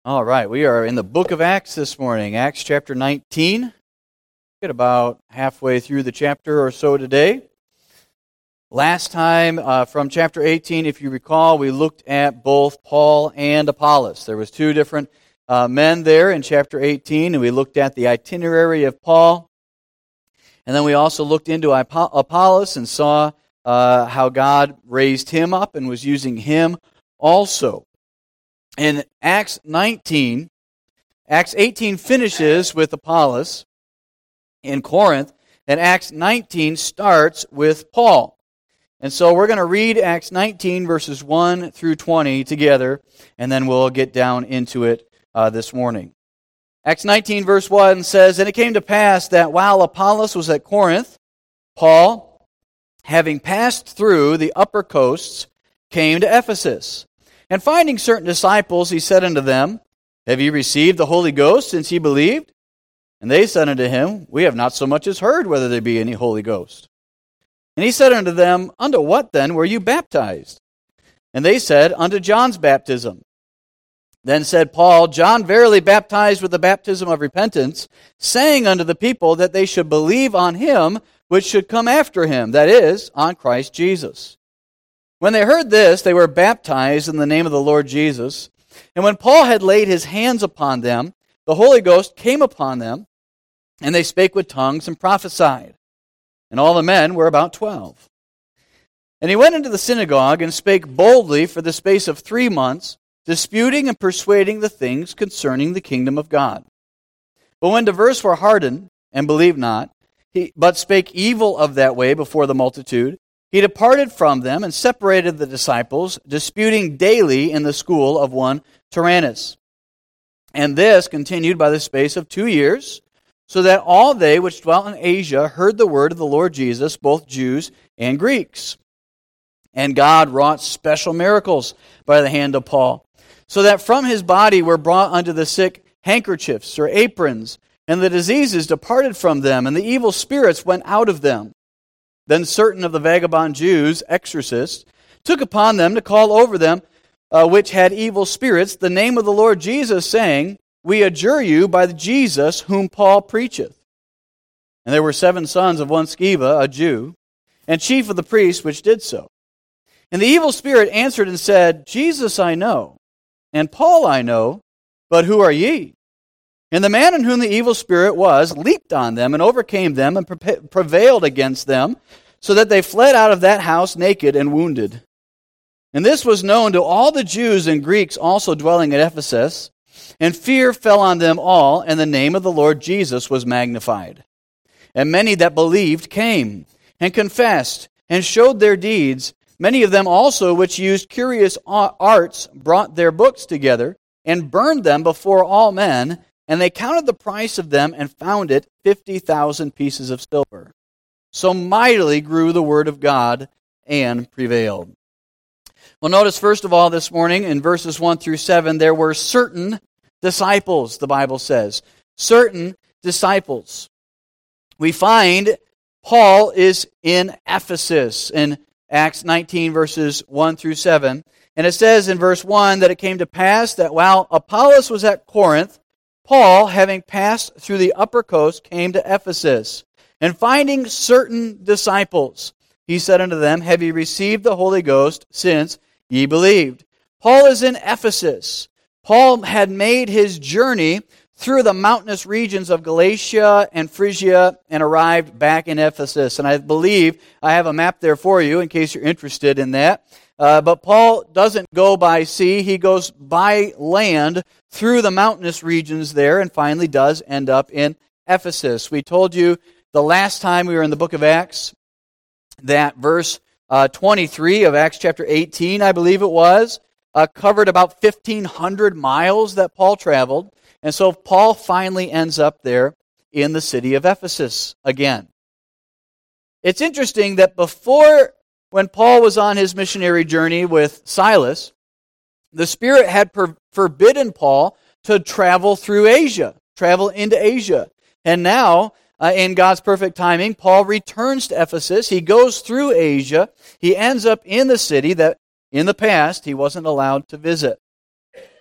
All right, we are in the book of Acts this morning, Acts chapter 19. Get about halfway through the chapter or so today. Last time from chapter 18, if you recall, we looked at both Paul and Apollos. There was two different men there in chapter 18, and we looked at the itinerary of Paul. And then we also looked into Apollos and saw how God raised him up and was using him also. In Acts 18 finishes with Apollos in Corinth, and Acts 19 starts with Paul. And so we're going to read Acts 19 verses 1 through 20 together, and then we'll get down into it this morning. Acts 19 verse 1 says, "And it came to pass that while Apollos was at Corinth, Paul, having passed through the upper coasts, came to Ephesus. And finding certain disciples, he said unto them, Have ye received the Holy Ghost since ye believed? And they said unto him, We have not so much as heard whether there be any Holy Ghost. And he said unto them, Unto what then were you baptized? And they said, Unto John's baptism. Then said Paul, John verily baptized with the baptism of repentance, saying unto the people that they should believe on him which should come after him, that is, on Christ Jesus. When they heard this, they were baptized in the name of the Lord Jesus. And when Paul had laid his hands upon them, the Holy Ghost came upon them, and they spake with tongues and prophesied. And all the men were about 12. And he went into the synagogue and spake boldly for the space of 3 months, disputing and persuading the things concerning the kingdom of God. But when divers were hardened and believed not, but spake evil of that way before the multitude, he departed from them and separated the disciples, disputing daily in the school of one Tyrannus. And this continued by the space of 2 years, so that all they which dwelt in Asia heard the word of the Lord Jesus, both Jews and Greeks. And God wrought special miracles by the hand of Paul, so that from his body were brought unto the sick handkerchiefs or aprons, and the diseases departed from them, and the evil spirits went out of them. Then certain of the vagabond Jews, exorcists, took upon them to call over them which had evil spirits the name of the Lord Jesus, saying, We adjure you by the Jesus whom Paul preacheth. And there were 7 sons of one Sceva, a Jew, and chief of the priests which did so. And the evil spirit answered and said, Jesus I know, and Paul I know, but who are ye? And the man in whom the evil spirit was leaped on them and overcame them and prevailed against them, so that they fled out of that house naked and wounded. And this was known to all the Jews and Greeks also dwelling at Ephesus, and fear fell on them all, and the name of the Lord Jesus was magnified. And many that believed came, and confessed, and showed their deeds. Many of them also which used curious arts brought their books together, and burned them before all men, and they counted the price of them and found it 50,000 pieces of silver. So mightily grew the word of God and prevailed. Well, notice first of all this morning in verses 1 through 7, there were certain disciples, the Bible says. Certain disciples. We find Paul is in Ephesus in Acts 19 verses 1 through 7. And it says in verse 1 that it came to pass that while Apollos was at Corinth, Paul, having passed through the upper coast, came to Ephesus. And finding certain disciples, he said unto them, Have ye received the Holy Ghost since ye believed? Paul is in Ephesus. Paul had made his journey through the mountainous regions of Galatia and Phrygia and arrived back in Ephesus. And I believe I have a map there for you in case you're interested in that. But Paul doesn't go by sea. He goes by land through the mountainous regions there and finally does end up in Ephesus. We told you the last time we were in the book of Acts that verse 23 of Acts chapter 18, I believe it was, covered about 1,500 miles that Paul traveled. And so Paul finally ends up there in the city of Ephesus again. It's interesting that when Paul was on his missionary journey with Silas, the Spirit had forbidden Paul to travel through Asia, travel into Asia. And now, in God's perfect timing, Paul returns to Ephesus. He goes through Asia. He ends up in the city that in the past he wasn't allowed to visit.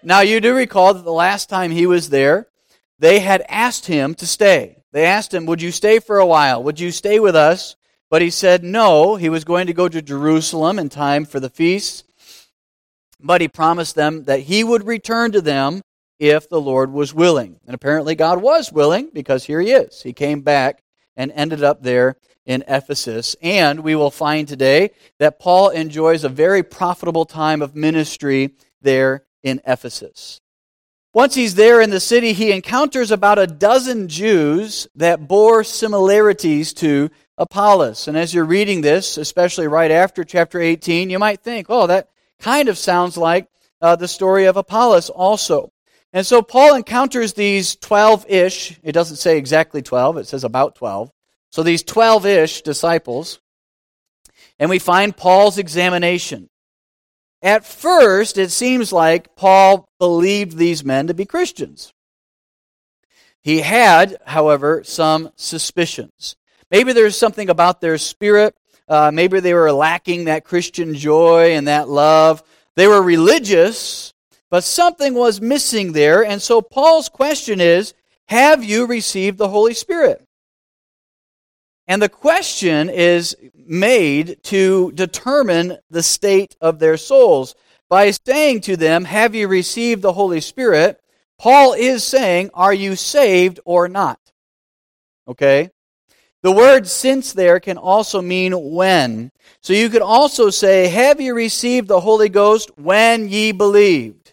Now, you do recall that the last time he was there, they had asked him to stay. They asked him, would you stay for a while? Would you stay with us? But he said no. He was going to go to Jerusalem in time for the feast. But he promised them that he would return to them if the Lord was willing. And apparently God was willing, because here he is. He came back and ended up there in Ephesus. And we will find today that Paul enjoys a very profitable time of ministry there in Ephesus. Once he's there in the city, he encounters about a dozen Jews that bore similarities to Apollos. And as you're reading this, especially right after chapter 18, you might think, oh, that kind of sounds like the story of Apollos also. And so Paul encounters these 12-ish, it doesn't say exactly 12, it says about 12. So these 12-ish disciples, and we find Paul's examination. At first, it seems like Paul believed these men to be Christians. He had, however, some suspicions. Maybe there's something about their spirit. Maybe they were lacking that Christian joy and that love. They were religious, but something was missing there. And so Paul's question is, have you received the Holy Spirit? And the question is made to determine the state of their souls. By saying to them, have you received the Holy Spirit? Paul is saying, are you saved or not? Okay? The word since there can also mean when. So you could also say, have you received the Holy Ghost when ye believed?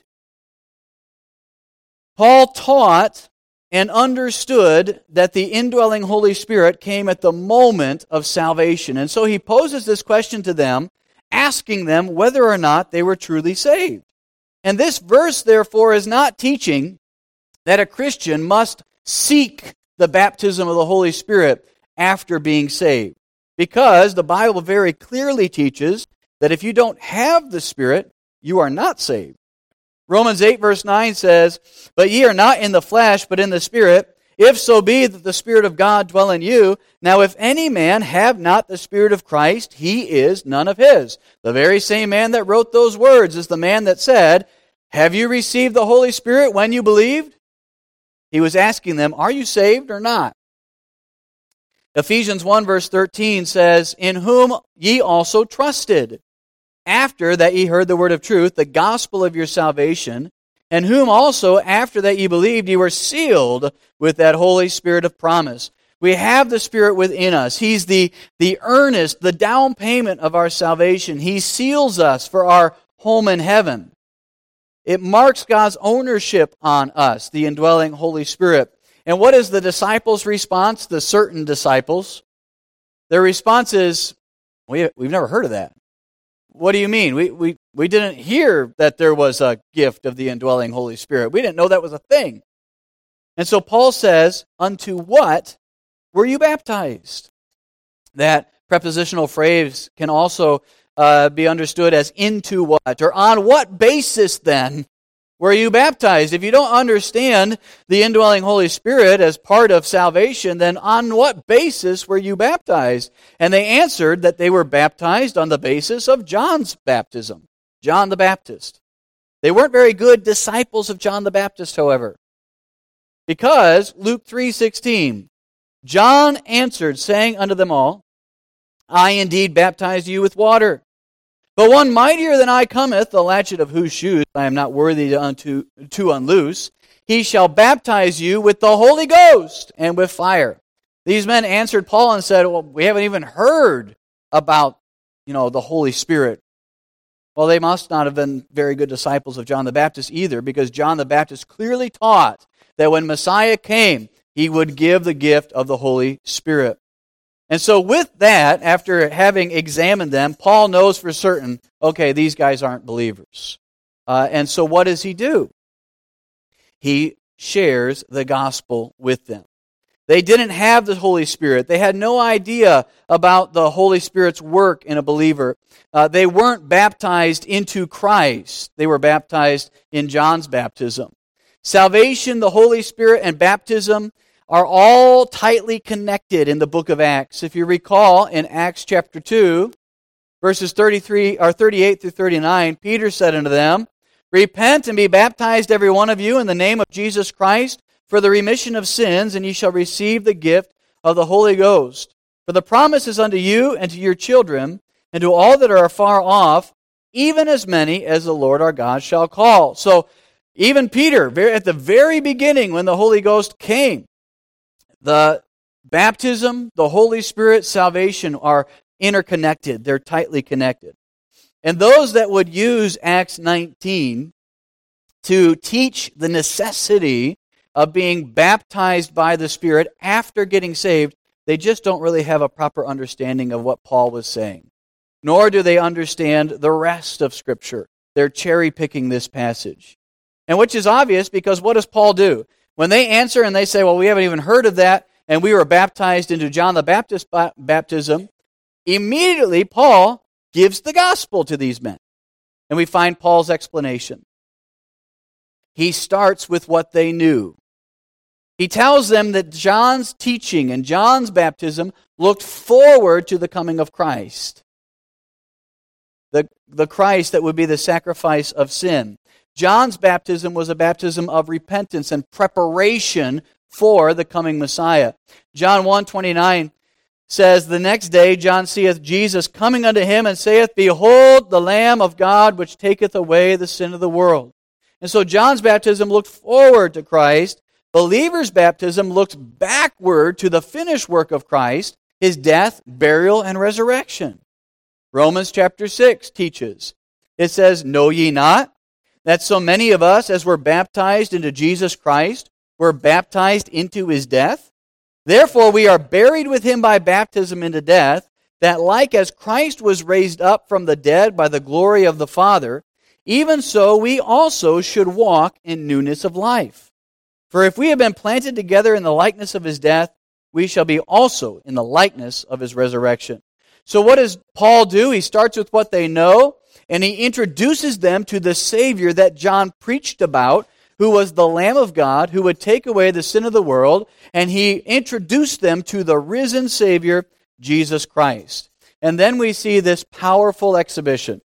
Paul taught and understood that the indwelling Holy Spirit came at the moment of salvation. And so he poses this question to them, asking them whether or not they were truly saved. And this verse, therefore, is not teaching that a Christian must seek the baptism of the Holy Spirit after being saved. Because the Bible very clearly teaches that if you don't have the Spirit, you are not saved. Romans 8 verse 9 says, but ye are not in the flesh, but in the Spirit, if so be that the Spirit of God dwell in you. Now if any man have not the Spirit of Christ, he is none of his. The very same man that wrote those words is the man that said, have you received the Holy Spirit when you believed? He was asking them, are you saved or not? Ephesians 1 verse 13 says, in whom ye also trusted, after that ye heard the word of truth, the gospel of your salvation, and whom also, after that ye believed, ye were sealed with that Holy Spirit of promise. We have the Spirit within us. He's the earnest, the down payment of our salvation. He seals us for our home in heaven. It marks God's ownership on us, the indwelling Holy Spirit. And what is the disciples' response? The certain disciples. Their response is, we've never heard of that. What do you mean? We didn't hear that there was a gift of the indwelling Holy Spirit. We didn't know that was a thing. And so Paul says, unto what were you baptized? That prepositional phrase can also be understood as into what, or on what basis then were you baptized? If you don't understand the indwelling Holy Spirit as part of salvation, then on what basis were you baptized? And they answered that they were baptized on the basis of John's baptism, John the Baptist. They weren't very good disciples of John the Baptist, however, because Luke 3:16, John answered, saying unto them all, I indeed baptize you with water. But one mightier than I cometh, the latchet of whose shoes I am not worthy to unloose. He shall baptize you with the Holy Ghost and with fire. These men answered Paul and said, well, we haven't even heard about, the Holy Spirit. Well, they must not have been very good disciples of John the Baptist either, because John the Baptist clearly taught that when Messiah came, he would give the gift of the Holy Spirit. And so with that, after having examined them, Paul knows for certain, okay, these guys aren't believers. And so what does he do? He shares the gospel with them. They didn't have the Holy Spirit. They had no idea about the Holy Spirit's work in a believer. They weren't baptized into Christ. They were baptized in John's baptism. Salvation, the Holy Spirit, and baptism are all tightly connected in the book of Acts. If you recall, in Acts chapter 2, verses 38 through 39, Peter said unto them, Repent and be baptized every one of you in the name of Jesus Christ for the remission of sins, and ye shall receive the gift of the Holy Ghost. For the promise is unto you and to your children, and to all that are afar off, even as many as the Lord our God shall call. So even Peter, at the very beginning when the Holy Ghost came, the baptism, the Holy Spirit, salvation are interconnected. They're tightly connected. And those that would use Acts 19 to teach the necessity of being baptized by the Spirit after getting saved, they just don't really have a proper understanding of what Paul was saying. Nor do they understand the rest of Scripture. They're cherry-picking this passage. And which is obvious, because what does Paul do? When they answer and they say, well, we haven't even heard of that, and we were baptized into John the Baptist baptism, immediately Paul gives the gospel to these men. And we find Paul's explanation. He starts with what they knew. He tells them that John's teaching and John's baptism looked forward to the coming of Christ. The Christ that would be the sacrifice of sin. John's baptism was a baptism of repentance and preparation for the coming Messiah. John 1:29 says, the next day John seeth Jesus coming unto him, and saith, Behold, the Lamb of God, which taketh away the sin of the world. And so John's baptism looked forward to Christ. Believers' baptism looks backward to the finished work of Christ, his death, burial, and resurrection. Romans chapter 6 teaches. It says, Know ye not that so many of us, as were baptized into Jesus Christ, were baptized into his death? Therefore we are buried with him by baptism into death, that like as Christ was raised up from the dead by the glory of the Father, even so we also should walk in newness of life. For if we have been planted together in the likeness of his death, we shall be also in the likeness of his resurrection. So what does Paul do? He starts with what they know, and he introduces them to the Savior that John preached about, who was the Lamb of God, who would take away the sin of the world, and he introduced them to the risen Savior, Jesus Christ. And then we see this powerful exhibition.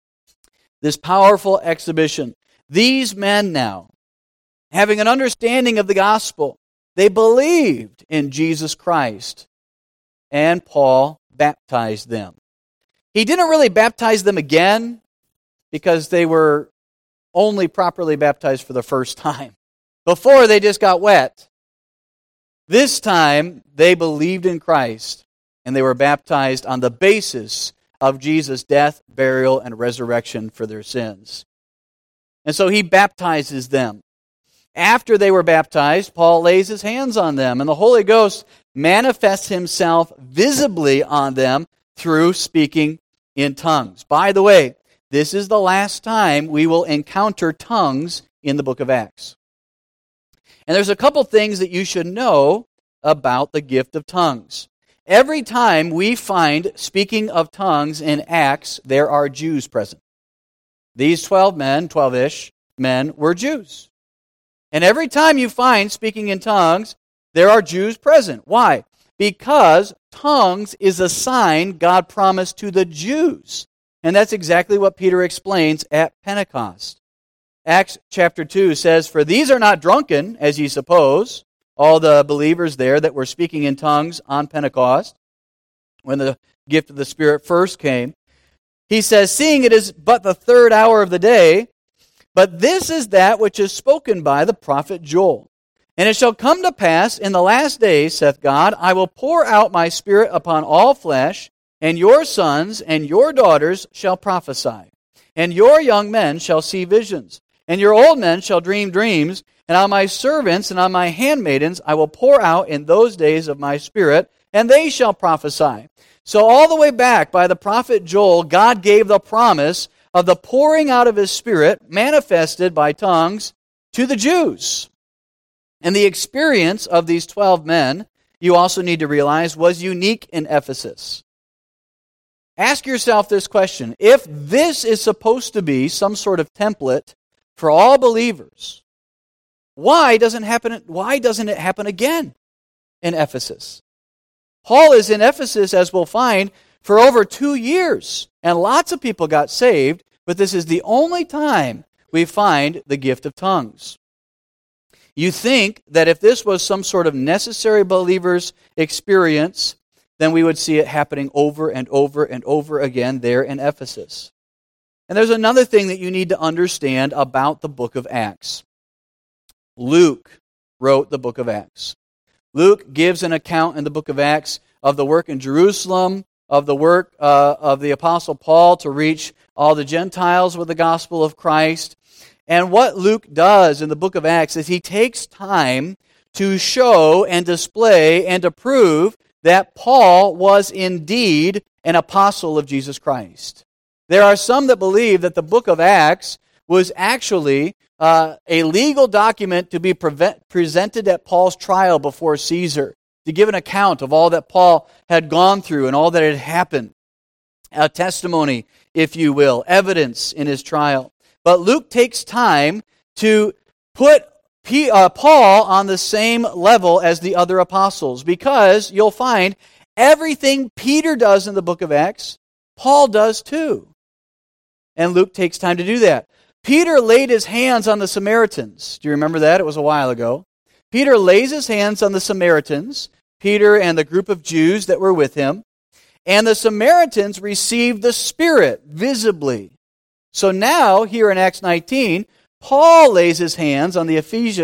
This powerful exhibition. These men now, having an understanding of the gospel, they believed in Jesus Christ, and Paul baptized them. He didn't really baptize them again because they were only properly baptized for the first time. Before, they just got wet. This time, they believed in Christ, and they were baptized on the basis of Jesus' death, burial, and resurrection for their sins. And so he baptizes them. After they were baptized, Paul lays his hands on them, and the Holy Ghost manifests himself visibly on them through speaking in tongues. By the way, this is the last time we will encounter tongues in the book of Acts. And there's a couple things that you should know about the gift of tongues. Every time we find speaking of tongues in Acts, there are Jews present. These 12 men, 12-ish men, were Jews. And every time you find speaking in tongues, there are Jews present. Why? Because tongues is a sign God promised to the Jews. And that's exactly what Peter explains at Pentecost. Acts chapter 2 says, For these are not drunken, as ye suppose, all the believers there that were speaking in tongues on Pentecost, when the gift of the Spirit first came. He says, Seeing it is but the third hour of the day, but this is that which is spoken by the prophet Joel. And it shall come to pass in the last days, saith God, I will pour out my Spirit upon all flesh, and your sons and your daughters shall prophesy, and your young men shall see visions, and your old men shall dream dreams, and on my servants and on my handmaidens I will pour out in those days of my Spirit, and they shall prophesy. So all the way back by the prophet Joel, God gave the promise of the pouring out of his Spirit, manifested by tongues, to the Jews. And the experience of these 12 men, you also need to realize, was unique in Ephesus. Ask yourself this question. If this is supposed to be some sort of template for all believers, why doesn't it happen again in Ephesus? Paul is in Ephesus, as we'll find, for over 2 years, and lots of people got saved, but this is the only time we find the gift of tongues. You think that if this was some sort of necessary believer's experience, then we would see it happening over and over and over again there in Ephesus. And there's another thing that you need to understand about the book of Acts. Luke wrote the book of Acts. Luke gives an account in the book of Acts of the work in Jerusalem, of the work of the Apostle Paul to reach all the Gentiles with the gospel of Christ. And what Luke does in the book of Acts is he takes time to show and display and to prove that Paul was indeed an apostle of Jesus Christ. There are some that believe that the book of Acts was actually a legal document to be presented at Paul's trial before Caesar, to give an account of all that Paul had gone through and all that had happened. A testimony, if you will, evidence in his trial. But Luke takes time to put Paul on the same level as the other apostles, because you'll find everything Peter does in the book of Acts, Paul does too. And Luke takes time to do that. Peter laid his hands on the Samaritans. Do you remember that? It was a while ago. Peter lays his hands on the Samaritans, Peter and the group of Jews that were with him, and the Samaritans received the Spirit visibly. So now, here in Acts 19, Paul lays his hands on the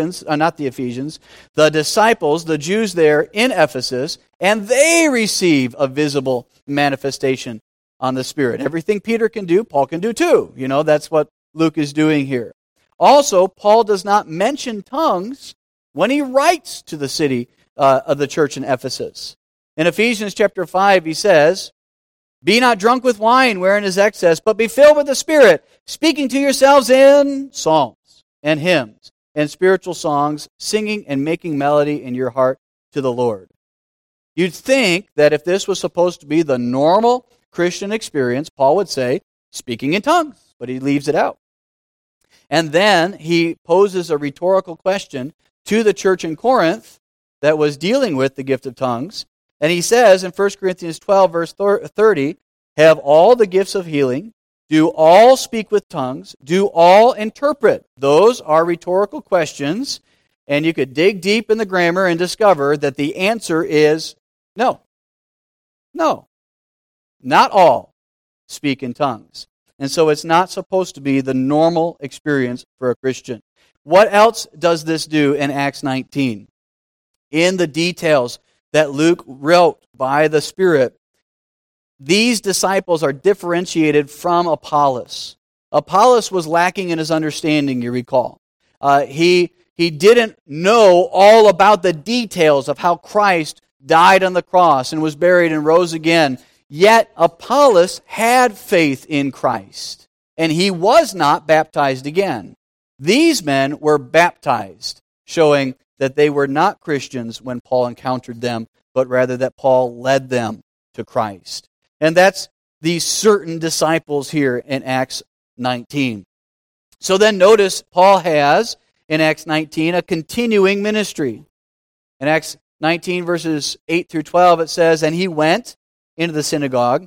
the disciples, the Jews there in Ephesus, and they receive a visible manifestation on the Spirit. Everything Peter can do, Paul can do too. You know, that's what Luke is doing here. Also, Paul does not mention tongues when he writes to the city of the church in Ephesus. In Ephesians chapter 5, he says, "Be not drunk with wine, wherein is excess, but be filled with the Spirit, speaking to yourselves in psalms and hymns and spiritual songs, singing and making melody in your heart to the Lord." You'd think that if this was supposed to be the normal Christian experience, Paul would say, speaking in tongues, but he leaves it out. And then he poses a rhetorical question to the church in Corinth that was dealing with the gift of tongues. And he says in 1 Corinthians 12, verse 30, "Have all the gifts of healing, do all speak with tongues, do all interpret." Those are rhetorical questions, and you could dig deep in the grammar and discover that the answer is no. No. Not all speak in tongues. And so it's not supposed to be the normal experience for a Christian. What else does this do in Acts 19? In the details that Luke wrote by the Spirit, these disciples are differentiated from Apollos. Apollos was lacking in his understanding, you recall. He didn't know all about the details of how Christ died on the cross and was buried and rose again. Yet Apollos had faith in Christ, and he was not baptized again. These men were baptized, showing that they were not Christians when Paul encountered them, but rather that Paul led them to Christ. And that's these certain disciples here in Acts 19. So then notice Paul has, in Acts 19, a continuing ministry. In Acts 19, verses 8 through 12, it says, "And he went into the synagogue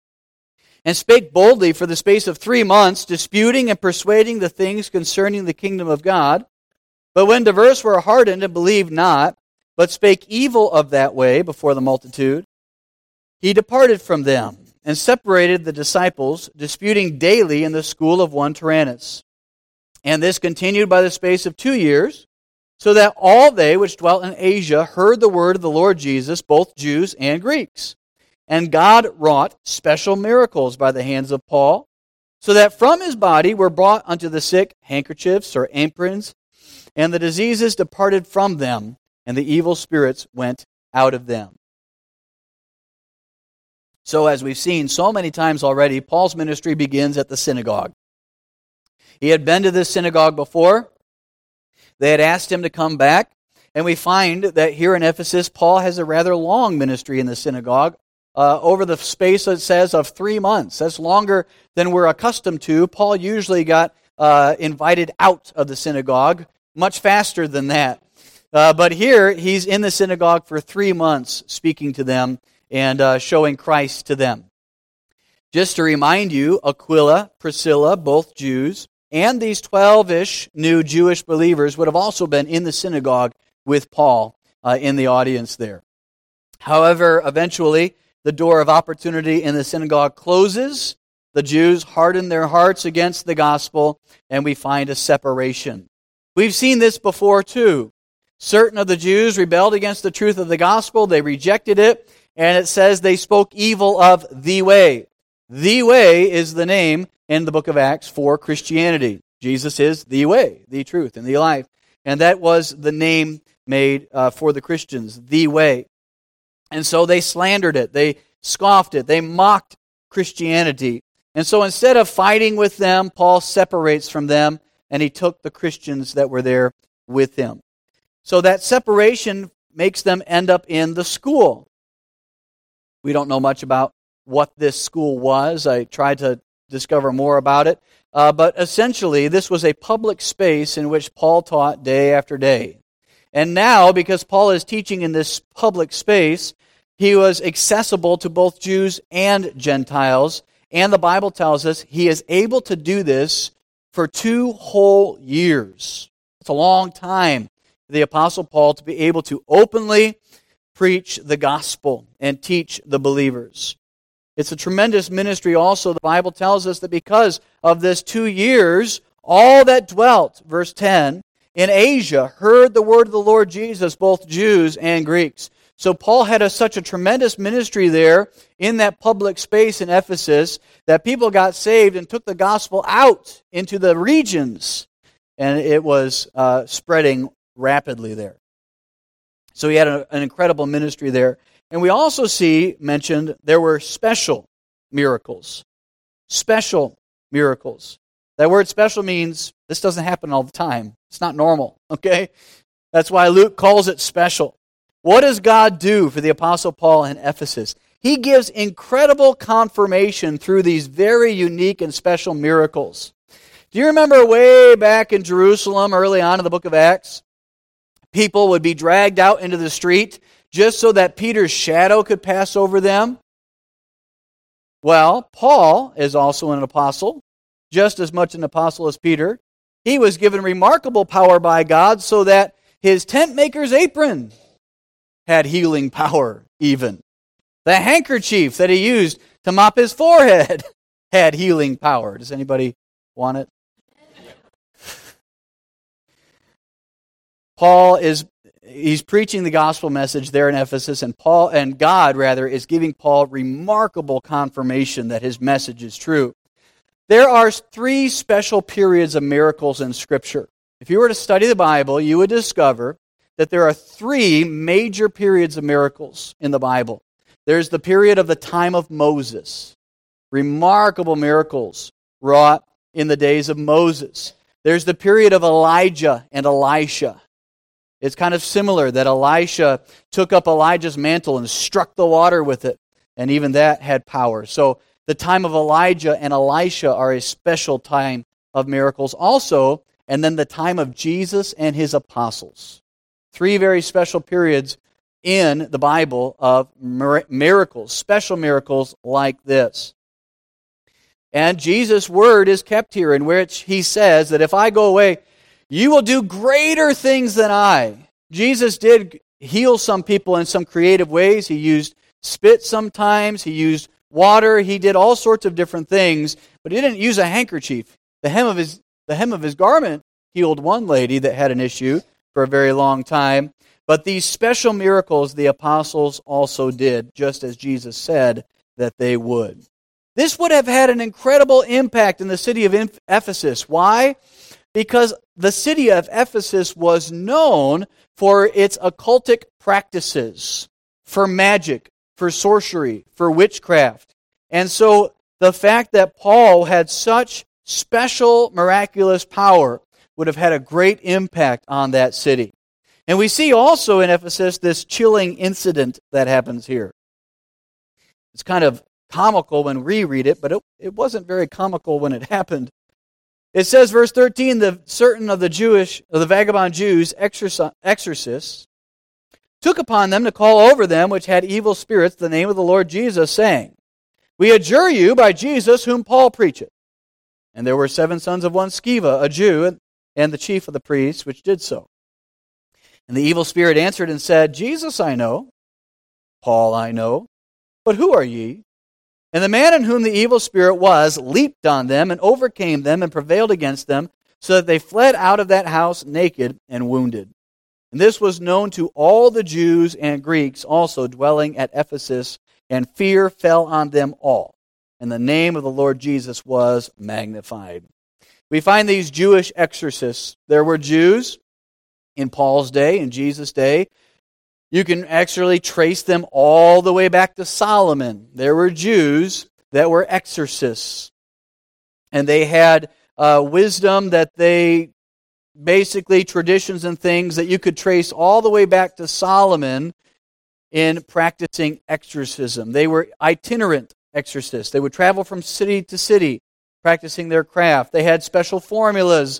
and spake boldly for the space of 3 months, disputing and persuading the things concerning the kingdom of God. But when divers were hardened and believed not, but spake evil of that way before the multitude, he departed from them and separated the disciples, disputing daily in the school of one Tyrannus. And this continued by the space of 2 years, so that all they which dwelt in Asia heard the word of the Lord Jesus, both Jews and Greeks. And God wrought special miracles by the hands of Paul, so that from his body were brought unto the sick handkerchiefs or aprons, and the diseases departed from them, and the evil spirits went out of them." So as we've seen so many times already, Paul's ministry begins at the synagogue. He had been to this synagogue before. They had asked him to come back, and we find that here in Ephesus, Paul has a rather long ministry in the synagogue, over the space, it says, of 3 months. That's longer than we're accustomed to. Paul usually got invited out of the synagogue much faster than that. But here, he's in the synagogue for 3 months, speaking to them and showing Christ to them. Just to remind you, Aquila, Priscilla, both Jews, and these 12-ish new Jewish believers would have also been in the synagogue with Paul in the audience there. However, eventually, the door of opportunity in the synagogue closes. The Jews harden their hearts against the gospel, and we find a separation. We've seen this before too. Certain of the Jews rebelled against the truth of the gospel. They rejected it, and it says they spoke evil of the way. The way is the name in the book of Acts for Christianity. Jesus is the way, the truth, and the life. And that was the name made for the Christians, the way. And so they slandered it. They scoffed it. They mocked Christianity. And so instead of fighting with them, Paul separates from them, and he took the Christians that were there with him. So that separation makes them end up in the school. We don't know much about what this school was. I tried to discover more about it. But essentially, this was a public space in which Paul taught day after day. And now, because Paul is teaching in this public space, he was accessible to both Jews and Gentiles. And the Bible tells us he is able to do this for 2 whole years. It's a long time for the Apostle Paul to be able to openly preach the gospel and teach the believers. It's a tremendous ministry also. The Bible tells us that because of this 2 years, all that dwelt, verse 10, in Asia heard the word of the Lord Jesus, both Jews and Greeks. So Paul had such a tremendous ministry there in that public space in Ephesus that people got saved and took the gospel out into the regions. And it was spreading rapidly there. So he had an incredible ministry there. And we also see mentioned there were special miracles. Special miracles. That word special means this doesn't happen all the time. It's not normal, okay? That's why Luke calls it special. What does God do for the Apostle Paul in Ephesus? He gives incredible confirmation through these very unique and special miracles. Do you remember way back in Jerusalem, early on in the book of Acts? People would be dragged out into the street just so that Peter's shadow could pass over them. Well, Paul is also an apostle, just as much an apostle as Peter. He was given remarkable power by God so that his tent maker's apron had healing power even. The handkerchief that he used to mop his forehead had healing power. Does anybody want it? Paul he's preaching the gospel message there in Ephesus, and God is giving Paul remarkable confirmation that his message is true. There are 3 special periods of miracles in Scripture. If you were to study the Bible, you would discover that there are 3 major periods of miracles in the Bible. There's the period of the time of Moses. Remarkable miracles wrought in the days of Moses. There's the period of Elijah and Elisha. It's kind of similar that Elisha took up Elijah's mantle and struck the water with it, and even that had power. So the time of Elijah and Elisha are a special time of miracles also, and then the time of Jesus and his apostles. 3 very special periods in the Bible of miracles, special miracles like this. And Jesus' word is kept here, in which he says that if I go away, you will do greater things than I. Jesus did heal some people in some creative ways. He used spit sometimes. He used water. He did all sorts of different things, but he didn't use a handkerchief. The hem of his garment healed one lady that had an issue for a very long time. But these special miracles the apostles also did, just as Jesus said that they would. This would have had an incredible impact in the city of Ephesus. Why? Because the city of Ephesus was known for its occultic practices, for magic, for sorcery, for witchcraft. And so the fact that Paul had such special miraculous power would have had a great impact on that city. And we see also in Ephesus this chilling incident that happens here. It's kind of comical when we read it, but it wasn't very comical when it happened. It says, verse 13, certain of the vagabond Jews, exorcists, took upon them to call over them which had evil spirits the name of the Lord Jesus, saying, We adjure you by Jesus whom Paul preacheth. And there were 7 sons of one Sceva, a Jew, and the chief of the priests, which did so. And the evil spirit answered and said, Jesus I know, Paul I know, but who are ye? And the man in whom the evil spirit was leaped on them and overcame them and prevailed against them, so that they fled out of that house naked and wounded. And this was known to all the Jews and Greeks also dwelling at Ephesus, and fear fell on them all. And the name of the Lord Jesus was magnified. We find these Jewish exorcists. There were Jews in Paul's day, in Jesus' day. You can actually trace them all the way back to Solomon. There were Jews that were exorcists. And they had wisdom that they, basically traditions and things that you could trace all the way back to Solomon in practicing exorcism. They were itinerant exorcists. They would travel from city to city practicing their craft. They had special formulas,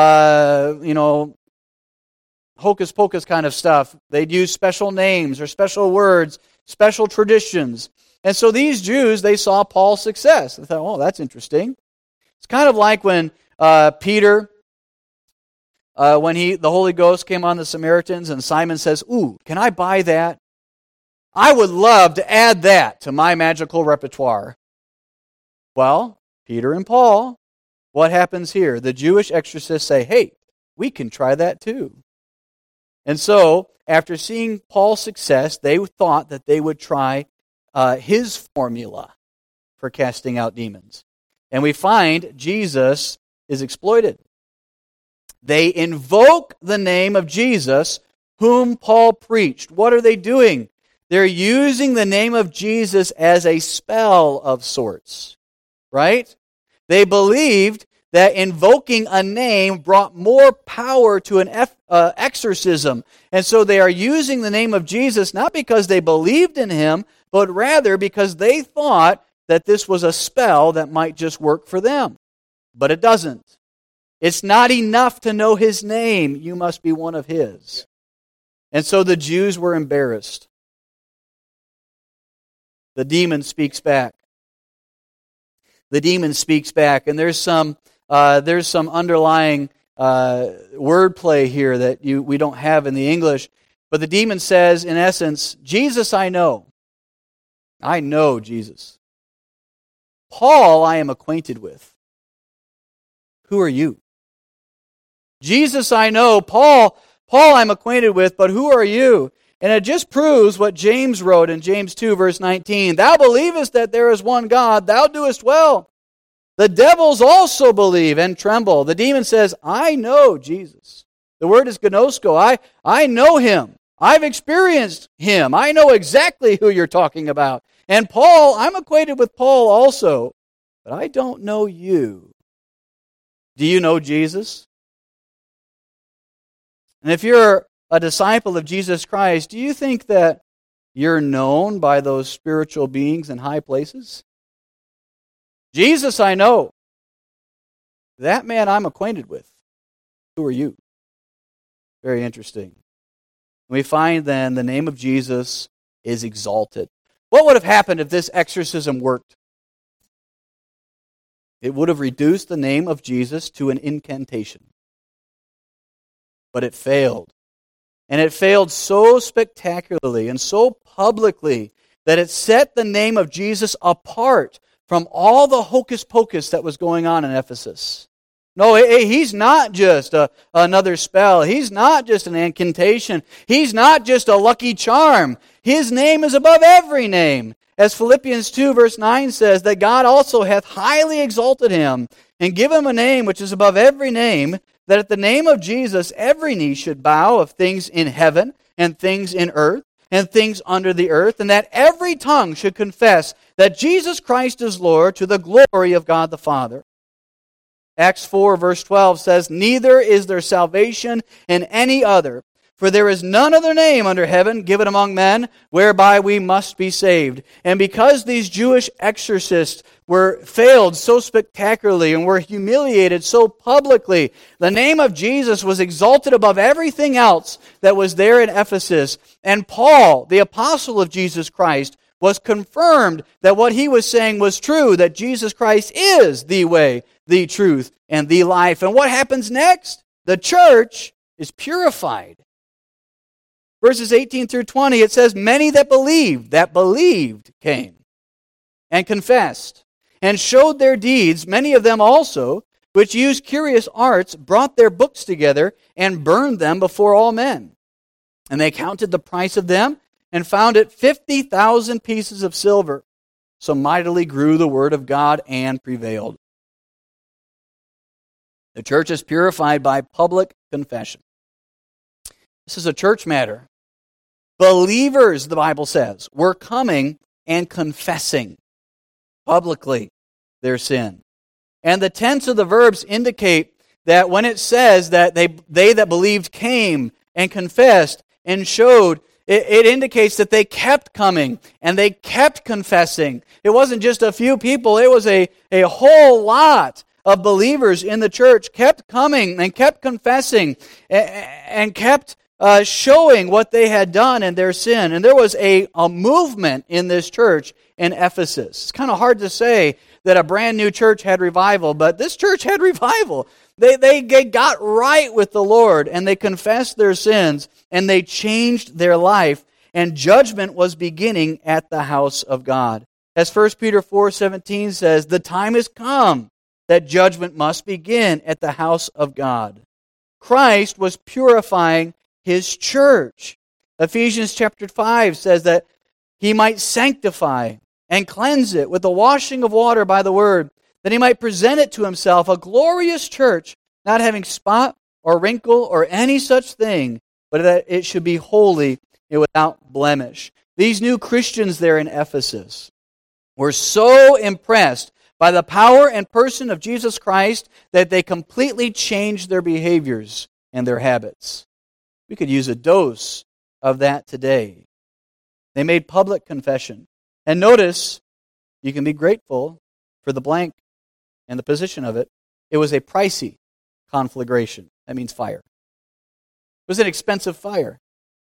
hocus pocus kind of stuff. They'd use special names or special words, special traditions. And so these Jews, they saw Paul's success. They thought, oh, that's interesting. It's kind of like when Peter, when the Holy Ghost came on the Samaritans and Simon says, ooh, can I buy that? I would love to add that to my magical repertoire. Well, Peter and Paul, what happens here? The Jewish exorcists say, hey, we can try that too. And so, after seeing Paul's success, they thought that they would try his formula for casting out demons. And we find Jesus is exploited. They invoke the name of Jesus, whom Paul preached. What are they doing? They're using the name of Jesus as a spell of sorts, right? They believed that invoking a name brought more power to an exorcism. And so they are using the name of Jesus not because they believed in him, but rather because they thought that this was a spell that might just work for them. But it doesn't. It's not enough to know his name. You must be one of his. And so the Jews were embarrassed. The demon speaks back. The demon speaks back. And there's some underlying wordplay here that we don't have in the English. But the demon says, in essence, Jesus I know. I know Jesus. Paul I am acquainted with. Who are you? Jesus I know. Paul I'm acquainted with, but who are you? And it just proves what James wrote in James 2, verse 19. Thou believest that there is one God, thou doest well. The devils also believe and tremble. The demon says, I know Jesus. The word is gnosko. I know him. I've experienced him. I know exactly who you're talking about. And Paul, I'm acquainted with Paul also, but I don't know you. Do you know Jesus? And if you're a disciple of Jesus Christ, do you think that you're known by those spiritual beings in high places? Jesus I know. That man I'm acquainted with. Who are you? Very interesting. We find then the name of Jesus is exalted. What would have happened if this exorcism worked? It would have reduced the name of Jesus to an incantation. But it failed. And it failed so spectacularly and so publicly that it set the name of Jesus apart from all the hocus pocus that was going on in Ephesus. No, he's not just another spell. He's not just an incantation. He's not just a lucky charm. His name is above every name. As Philippians 2 verse 9 says, that God also hath highly exalted him and given him a name which is above every name, that at the name of Jesus every knee should bow, of things in heaven and things in earth and things under the earth, and that every tongue should confess that Jesus Christ is Lord, to the glory of God the Father. Acts 4 verse 12 says, neither is there salvation in any other, for there is none other name under heaven given among men whereby we must be saved. And because these Jewish exorcists failed so spectacularly and were humiliated so publicly, the name of Jesus was exalted above everything else that was there in Ephesus. And Paul, the apostle of Jesus Christ, was confirmed that what he was saying was true, that Jesus Christ is the way, the truth, and the life. And what happens next? The church is purified. Verses 18 through 20, it says, many that believed came and confessed and showed their deeds. Many of them also, which used curious arts, brought their books together and burned them before all men. And they counted the price of them and found it 50,000 pieces of silver. So mightily grew the word of God and prevailed. The church is purified by public confession. This is a church matter. Believers, the Bible says, were coming and confessing publicly their sin. And the tense of the verbs indicate that when it says that they that believed came and confessed and showed, it indicates that they kept coming and they kept confessing. It wasn't just a few people, it was a whole lot of believers in the church kept coming and kept confessing and kept showing what they had done in their sin. And there was a movement in this church in Ephesus. It's kind of hard to say that a brand new church had revival, but this church had revival. They got right with the Lord, and they confessed their sins, and they changed their life, and judgment was beginning at the house of God. As 1 Peter 4:17 says, the time has come that judgment must begin at the house of God. Christ was purifying His church. Ephesians chapter 5 says that He might sanctify and cleanse it with the washing of water by the word, that He might present it to Himself a glorious church, not having spot or wrinkle or any such thing, but that it should be holy and without blemish. These new Christians there in Ephesus were so impressed by the power and person of Jesus Christ that they completely changed their behaviors and their habits. We could use a dose of that today. They made public confession. And notice, you can be grateful for the blank and the position of it. It was a pricey conflagration. That means fire. It was an expensive fire.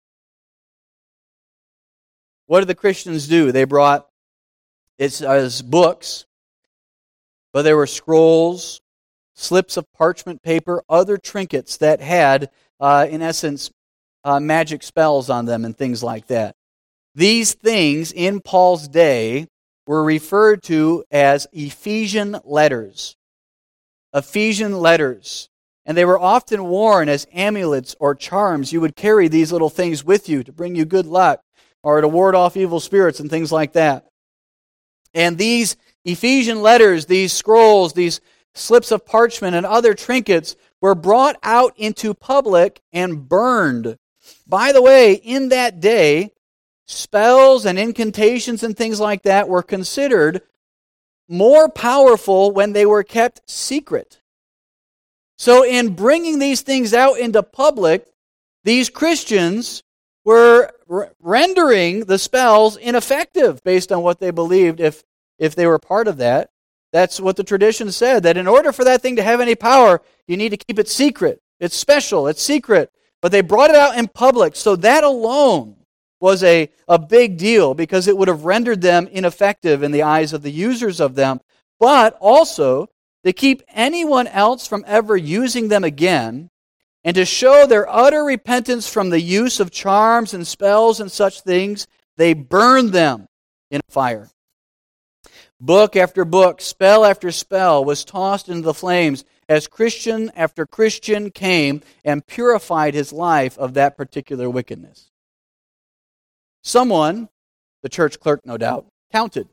What did the Christians do? They brought, it says books, but there were scrolls, slips of parchment paper, other trinkets that had, in essence, magic spells on them and things like that. These things in Paul's day were referred to as Ephesian letters. Ephesian letters. And they were often worn as amulets or charms. You would carry these little things with you to bring you good luck or to ward off evil spirits and things like that. And these Ephesian letters, these scrolls, these slips of parchment and other trinkets were brought out into public and burned. By the way, in that day, spells and incantations and things like that were considered more powerful when they were kept secret. So in bringing these things out into public, these Christians were rendering the spells ineffective based on what they believed if they were part of that. That's what the tradition said, that in order for that thing to have any power, you need to keep it secret. It's special, it's secret. But they brought it out in public, so that alone was a big deal because it would have rendered them ineffective in the eyes of the users of them, but also to keep anyone else from ever using them again and to show their utter repentance from the use of charms and spells and such things, they burned them in fire. Book after book, spell after spell was tossed into the flames as Christian after Christian came and purified his life of that particular wickedness. Someone, the church clerk no doubt, counted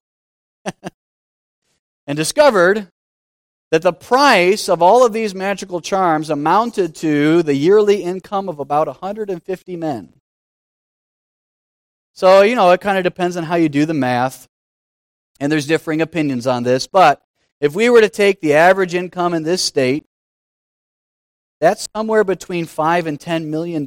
and discovered that the price of all of these magical charms amounted to the yearly income of about 150 men. So, it kind of depends on how you do the math, and there's differing opinions on this, but if we were to take the average income in this state, that's somewhere between $5 and $10 million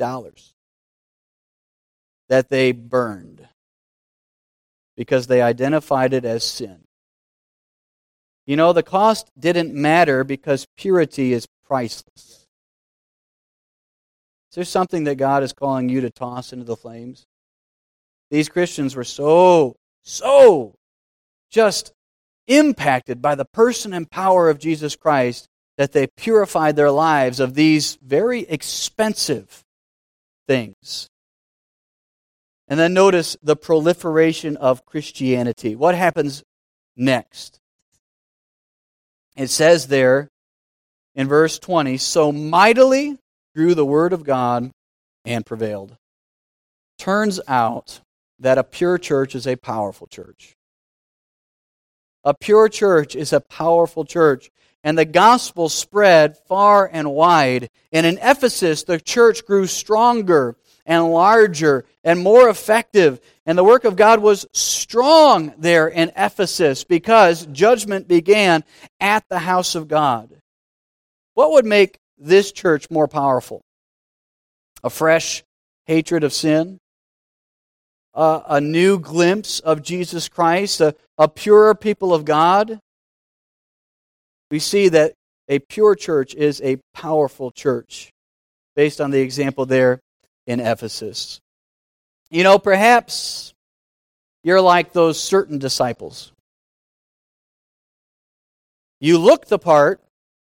that they burned because they identified it as sin. The cost didn't matter because purity is priceless. Is there something that God is calling you to toss into the flames? These Christians were so just impacted by the person and power of Jesus Christ that they purified their lives of these very expensive things. And then notice the proliferation of Christianity. What happens next? It says there in verse 20, so mightily grew the word of God and prevailed. Turns out that a pure church is a powerful church. A pure church is a powerful church. And the gospel spread far and wide. And in Ephesus, the church grew stronger and larger and more effective. And the work of God was strong there in Ephesus because judgment began at the house of God. What would make this church more powerful? A fresh hatred of sin? A new glimpse of Jesus Christ? A purer people of God? We see that a pure church is a powerful church based on the example there in Ephesus. You know, perhaps you're like those certain disciples. You look the part,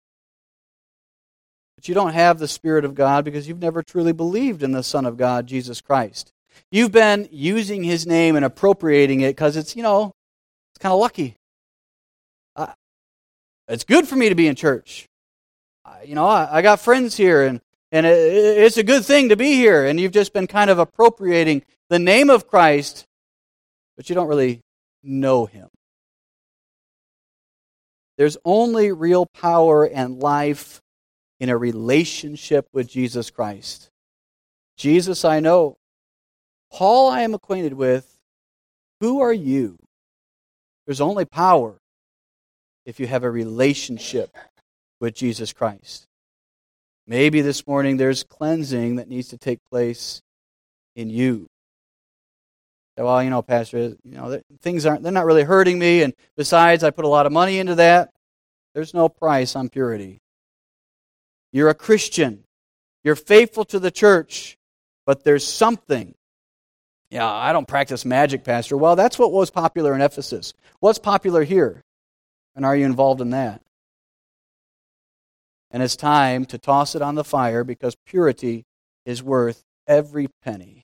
but you don't have the Spirit of God because you've never truly believed in the Son of God, Jesus Christ. You've been using His name and appropriating it because it's, it's kind of lucky. It's good for me to be in church. I got friends here, and it's a good thing to be here. And you've just been kind of appropriating the name of Christ, but you don't really know Him. There's only real power and life in a relationship with Jesus Christ. Jesus I know. Paul I am acquainted with. Who are you? There's only power if you have a relationship with Jesus Christ. Maybe this morning there's cleansing that needs to take place in you. Well, Pastor, they're not really hurting me, and besides, I put a lot of money into that. There's no price on purity. You're a Christian. You're faithful to the church, but there's something. Yeah, I don't practice magic, Pastor. Well, that's what was popular in Ephesus. What's popular here? And are you involved in that? And it's time to toss it on the fire because purity is worth every penny.